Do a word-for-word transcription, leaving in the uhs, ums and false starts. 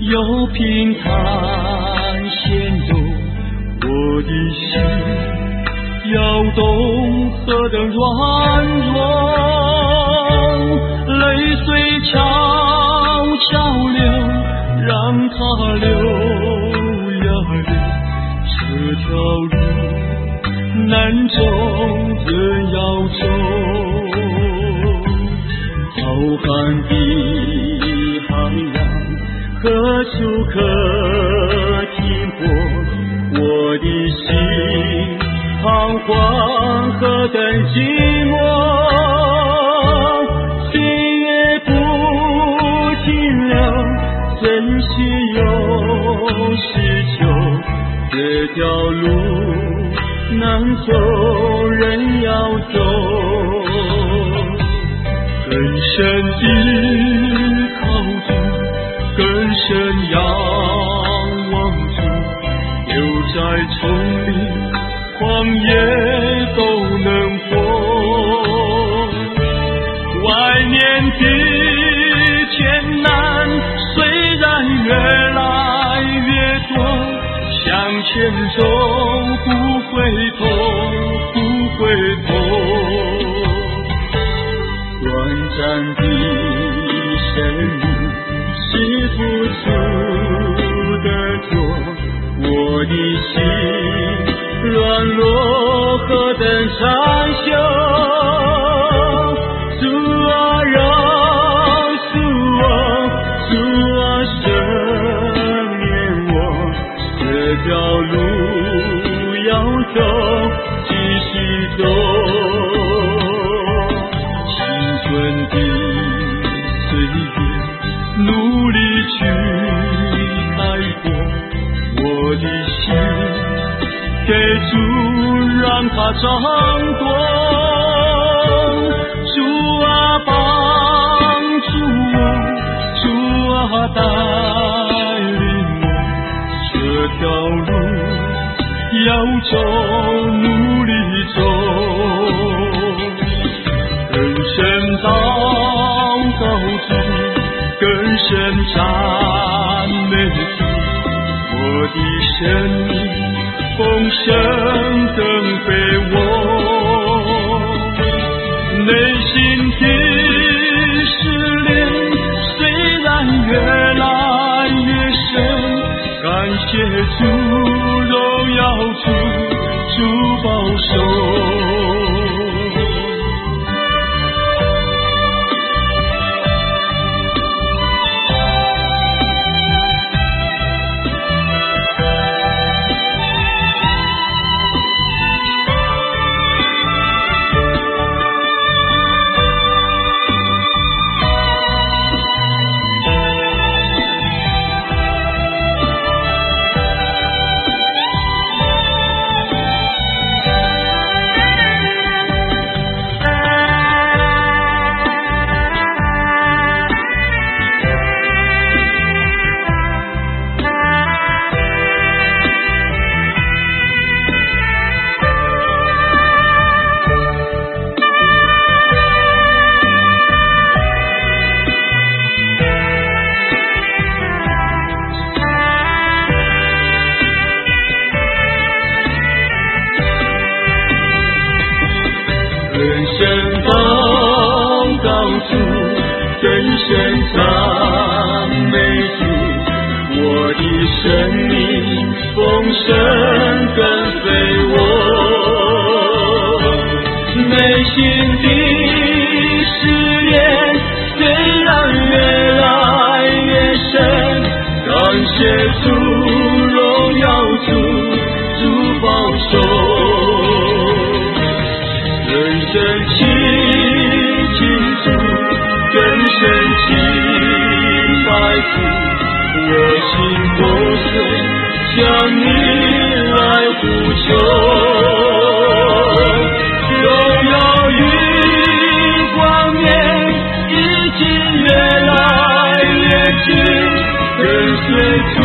有平坦显动我的心，摇动何等软弱，泪水悄悄流，让它流呀流，这条路难走人要走，浩瀚的海洋何处可停泊，我的心彷徨何等寂寞，岁月不停留，珍惜有时求，这条路难走人要走，更深的靠近，更深仰望主，留在丛林旷野都能活，外面的艰难虽然越来越多，向前走不回头不回头，短暂的生命是付出的多，我的心软弱何等长久，主啊饶恕我，主啊赦免我，这条路要走继续走，青春的岁月努力去开拓，我的心给主让他掌舵，主啊帮助我，主啊带领我，这条路要走努力走，更深祷告主，更深赞美主，我的生命丰盛更肥沃，内心的试炼虽然越来越深，感谢主荣耀主，主保守。生命丰盛更肥沃，内心的试炼虽然越来越深，感谢主荣耀主，主保守，更深亲近主，更深敬拜主，我心破碎，向你来呼求，荣耀与光年已经越来越近，跟随